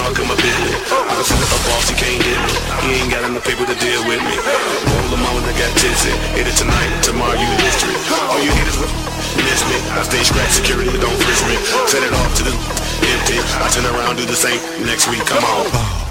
talk in my business. I consider a boss, he can't hit me. He ain't got enough paper to deal with me. Roll the moment I got tipsy. Hit it tonight, tomorrow you history. All you haters will miss me. I stay scratch security, but don't frisk me. Set it off to the empty. I turn around, do the same next week. Come on.